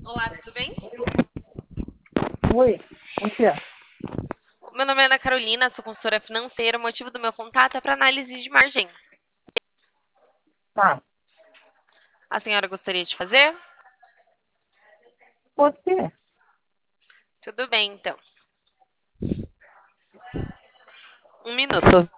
Olá, tudo bem? Oi, o que é? Meu nome é Ana Carolina, sou consultora financeira. O motivo do meu contato é para análise de margem. Tá, A senhora gostaria de fazer? pode ser. Tudo bem, então. Um minuto.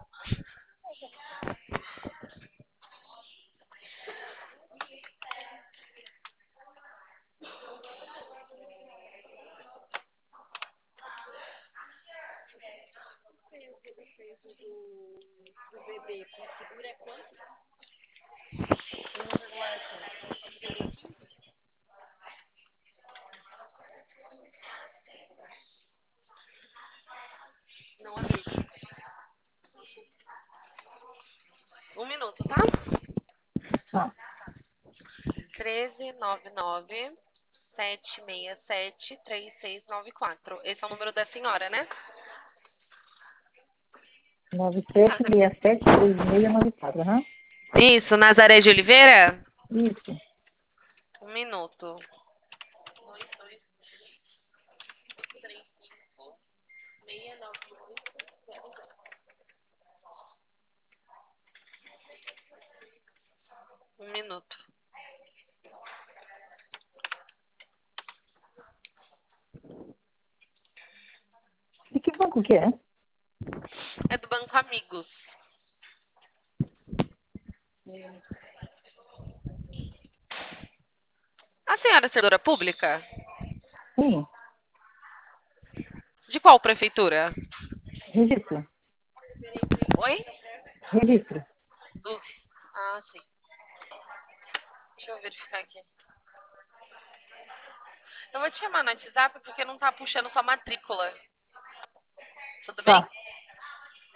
Não abriu. Um minuto, tá? Tá, 1399-767-3694. Esse é o número da senhora, né? Casa. 97673694, aham. Isso, Nazaré de Oliveira? Isso, Um minuto. 2235-698. Um minuto. e que banco que é? É do Banco Amigos. A senhora é servidora pública? Sim, De qual prefeitura? registro, Oi? registro. Do... Ah, sim. Deixa eu verificar aqui. Eu vou te chamar no WhatsApp porque não tá puxando sua matrícula. Tudo bem? Tá,